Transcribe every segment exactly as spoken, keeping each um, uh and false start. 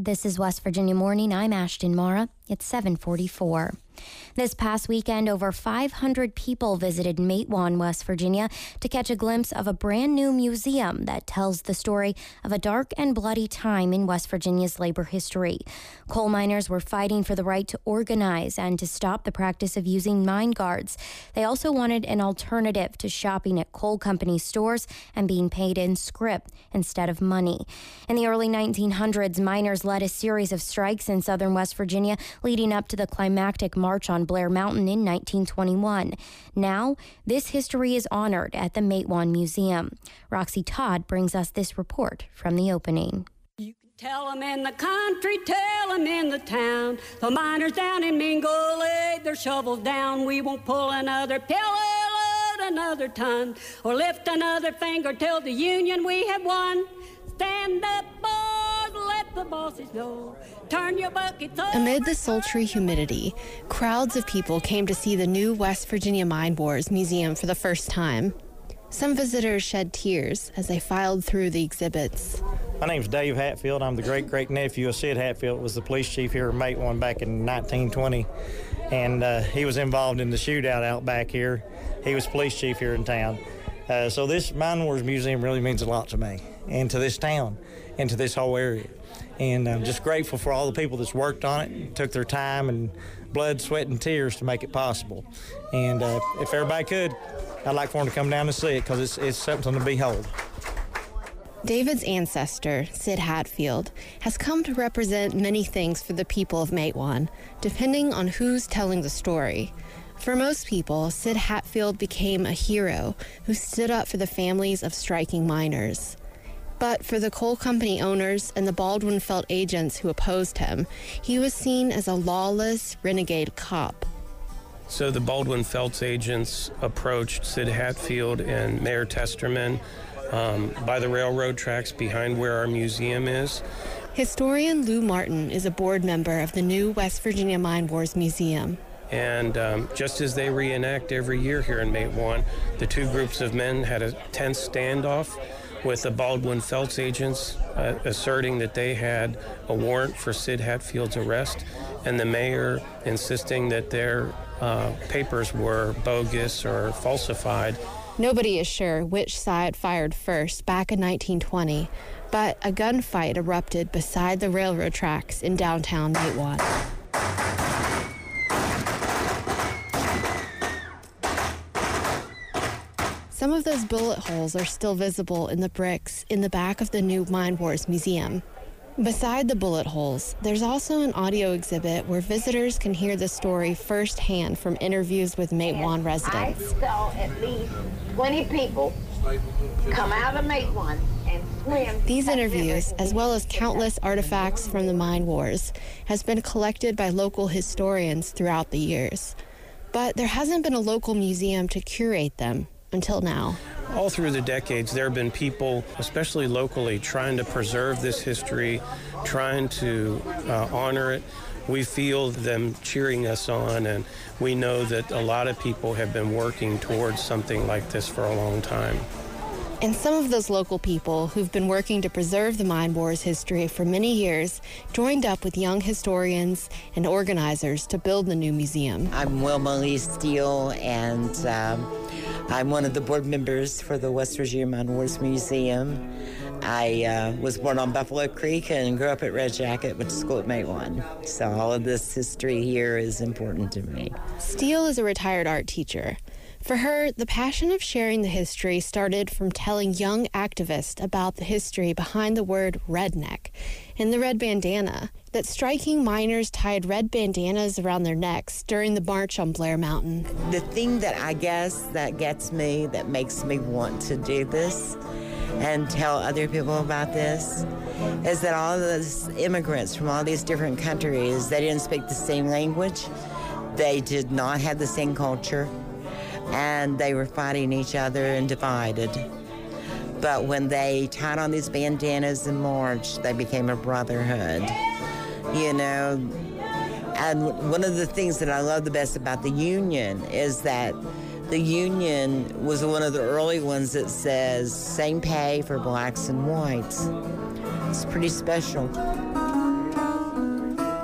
This is West Virginia Morning. I'm Ashton Mara. It's seven forty-four. This past weekend, over five hundred people visited Matewan, West Virginia, to catch a glimpse of a brand new museum that tells the story of a dark and bloody time in West Virginia's labor history. Coal miners were fighting for the right to organize and to stop the practice of using mine guards. They also wanted an alternative to shopping at coal company stores and being paid in scrip instead of money. In the early nineteen hundreds, miners led a series of strikes in southern West Virginia, leading up to the climactic March on Blair Mountain in nineteen twenty-one. Now, this history is honored at the Matewan Museum. Roxy Todd brings us this report from the opening. You can tell them in the country, tell them in the town. The miners down in Mingo laid their shovels down. We won't pull another pillow, load another ton, or lift another finger till the union we have won. Stand up, boys, let the bosses know. Turn your buckets over. Amid the sultry humidity, crowds of people came to see the new West Virginia Mine Wars Museum for the first time. Some visitors shed tears as they filed through the exhibits. My name's Dave Hatfield. I'm the great-great-nephew of Sid Hatfield, was the police chief here in Matewan back in nineteen twenty. And uh, he was involved in the shootout out back here. He was police chief here in town. Uh, so this Mine Wars Museum really means a lot to me and to this town and to this whole area. And I'm just grateful for all the people that's worked on it, took their time and blood, sweat, and tears to make it possible. And uh, if everybody could, I'd like for them to come down and see it because it's, it's something to behold. David's ancestor, Sid Hatfield, has come to represent many things for the people of Matewan, depending on who's telling the story. For most people, Sid Hatfield became a hero who stood up for the families of striking miners. But for the coal company owners and the Baldwin Felt agents who opposed him, he was seen as a lawless, renegade cop. So the Baldwin Felts agents approached Sid Hatfield and Mayor Testerman um, by the railroad tracks behind where our museum is. Historian Lou Martin is a board member of the new West Virginia Mine Wars Museum. And um, just as they reenact every year here in Matewan, the two groups of men had a tense standoff with the Baldwin Felts agents uh, asserting that they had a warrant for Sid Hatfield's arrest, and the mayor insisting that their uh, papers were bogus or falsified. Nobody is sure which side fired first back in nineteen twenty, but a gunfight erupted beside the railroad tracks in downtown Matewan. Some of those bullet holes are still visible in the bricks in the back of the new Mine Wars Museum. Beside the bullet holes, there's also an audio exhibit where visitors can hear the story firsthand from interviews with Matewan residents. I saw at least twenty people come out of Matewan and swim. These interviews, as well as countless artifacts from the Mine Wars, has been collected by local historians throughout the years. But there hasn't been a local museum to curate them until now. All through the decades, there have been people, especially locally, trying to preserve this history, trying to uh, honor it. We feel them cheering us on, and we know that a lot of people have been working towards something like this for a long time. And some of those local people who've been working to preserve the Mine Wars history for many years joined up with young historians and organizers to build the new museum. I'm Wilma Lee Steele, and um, I'm one of the board members for the West Virginia Mine Wars Museum. I uh, was born on Buffalo Creek and grew up at Red Jacket, went to school at Matewan. So all of this history here is important to me. Steele is a retired art teacher. For her, the passion of sharing the history started from telling young activists about the history behind the word redneck and the red bandana, that striking miners tied red bandanas around their necks during the March on Blair Mountain. The thing that I guess that gets me, that makes me want to do this and tell other people about this, is that all those immigrants from all these different countries, they didn't speak the same language, they did not have the same culture, and they were fighting each other and divided. But when they tied on these bandanas and marched, they became a brotherhood, you know. And one of the things that I love the best about the Union is that the Union was one of the early ones that says same pay for blacks and whites. It's pretty special.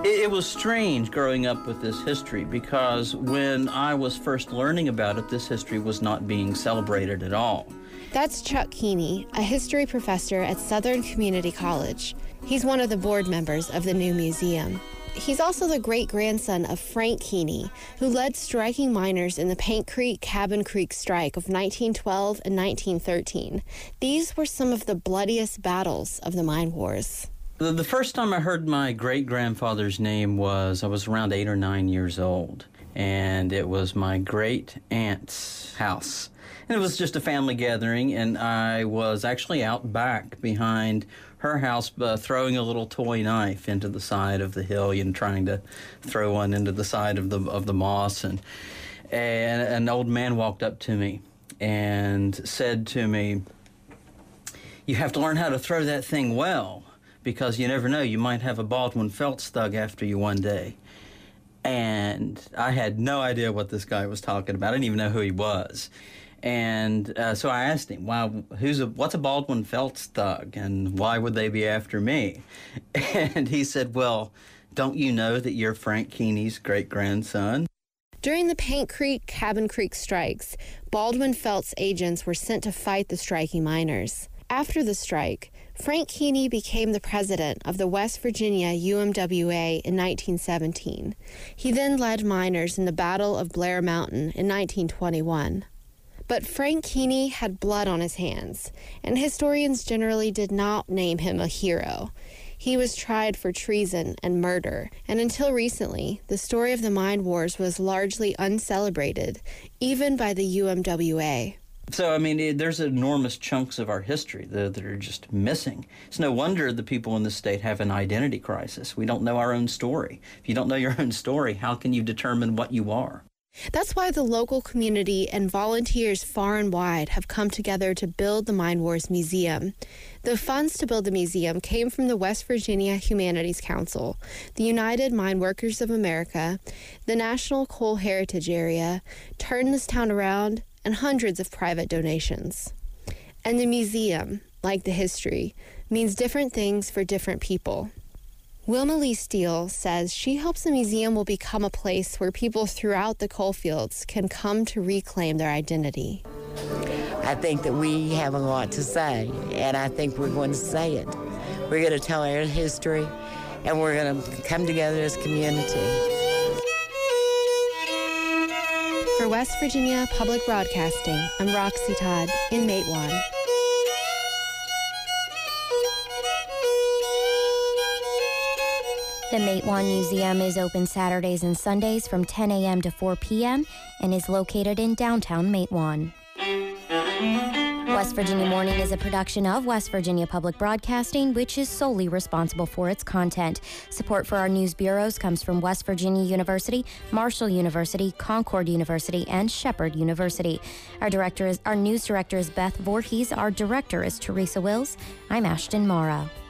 It, it was strange growing up with this history because when I was first learning about it, this history was not being celebrated at all. That's Chuck Keeney, a history professor at Southern Community College. He's one of the board members of the new museum. He's also the great-grandson of Frank Keeney, who led striking miners in the Paint Creek, Cabin Creek strike of nineteen twelve and nineteen thirteen. These were some of the bloodiest battles of the mine wars. The, the first time I heard my great-grandfather's name was I was around eight or nine years old, and it was my great-aunt's house. And it was just a family gathering, and I was actually out back behind her house uh, throwing a little toy knife into the side of the hill and trying to throw one into the side of the of the moss. And, and an old man walked up to me and said to me, "You have to learn how to throw that thing well, because you never know, you might have a Baldwin Felts thug after you one day." And I had no idea what this guy was talking about. I didn't even know who he was. And uh, so I asked him, "Wow, who's a, what's a Baldwin Felts thug, and why would they be after me?" And he said, "Well, don't you know that you're Frank Keeney's great-grandson?" During the Paint Creek, Cabin Creek strikes, Baldwin Felts agents were sent to fight the striking miners. After the strike, Frank Keeney became the president of the West Virginia U M W A in nineteen seventeen. He then led miners in the Battle of Blair Mountain in nineteen twenty-one. But Frank Keeney had blood on his hands, and historians generally did not name him a hero. He was tried for treason and murder, and until recently, the story of the mine wars was largely uncelebrated, even by the U M W A. So, I mean, it, there's enormous chunks of our history that, that are just missing. It's no wonder the people in this state have an identity crisis. We don't know our own story. If you don't know your own story, how can you determine what you are? That's why the local community and volunteers far and wide have come together to build the Mine Wars Museum. The funds to build the museum came from the West Virginia Humanities Council, the United Mine Workers of America, the National Coal Heritage Area, Turn This Town Around, and hundreds of private donations. And the museum, like the history, means different things for different people. Wilma Lee Steele says she hopes the museum will become a place where people throughout the coalfields can come to reclaim their identity. I think that we have a lot to say, and I think we're going to say it. We're going to tell our history, and we're going to come together as a community. For West Virginia Public Broadcasting, I'm Roxy Todd in Matewan. The Matewan Museum is open Saturdays and Sundays from ten a.m. to four p.m. and is located in downtown Matewan. West Virginia Morning is a production of West Virginia Public Broadcasting, which is solely responsible for its content. Support for our news bureaus comes from West Virginia University, Marshall University, Concord University, and Shepherd University. Our director is our news director is Beth Voorhees. Our director is Teresa Wills. I'm Ashton Mara.